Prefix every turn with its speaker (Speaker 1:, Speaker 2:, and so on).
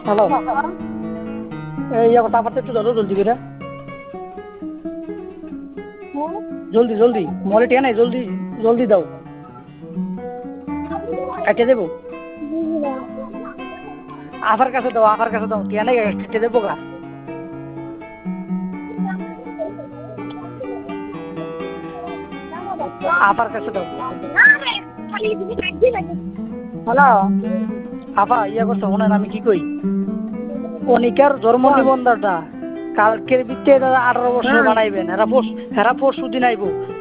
Speaker 1: Hello, এই তারপর একটু ধরো জলদি করে, জলদি জলদি, মরে টিয়া নাই, জলদি জলদি দাও, কেটে দেবো। আফার কাছে দাও, আফার কাছে দাও, টিয়া নাই, কেটে দেবো গা। আফার কাছে দাও।
Speaker 2: হ্যালো,
Speaker 1: আফা ইয়া করছো শোনেন, আমি কি কই, অনিকার জন্ম নিবন্ধনটা কালকের ভিত্তিতে 18 বছর বানাইবেন, হেরা পরশু দিন আইবো।